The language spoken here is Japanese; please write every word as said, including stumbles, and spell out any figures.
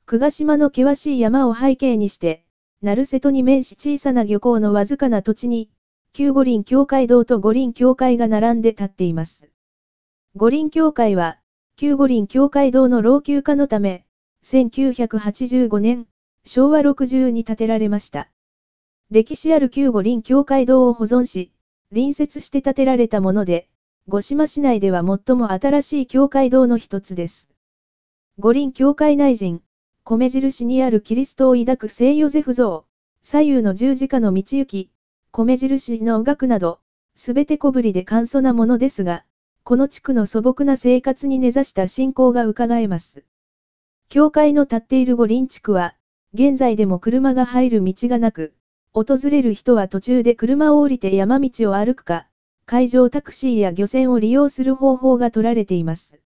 久我島の険しい山を背景にして、鳴瀬戸に面し小さな漁港のわずかな土地に、旧五輪教会堂と五輪教会が並んで立っています。五輪教会は、旧五輪教会堂の老朽化のため、せんきゅうひゃくはちじゅうごねん、しょうわろくじゅうに建てられました。歴史ある旧五輪教会堂を保存し、隣接して建てられたもので、五島市内では最も新しい教会堂の一つです。五輪教会内陣、米印にあるキリストを抱く聖ヨゼフ像、左右の十字架の道行き、米印の額など、すべて小ぶりで簡素なものですが、この地区の素朴な生活に根ざした信仰が伺えます。教会の建っている五輪地区は、現在でも車が入る道がなく、訪れる人は途中で車を降りて山道を歩くか、海上タクシーや漁船を利用する方法が取られています。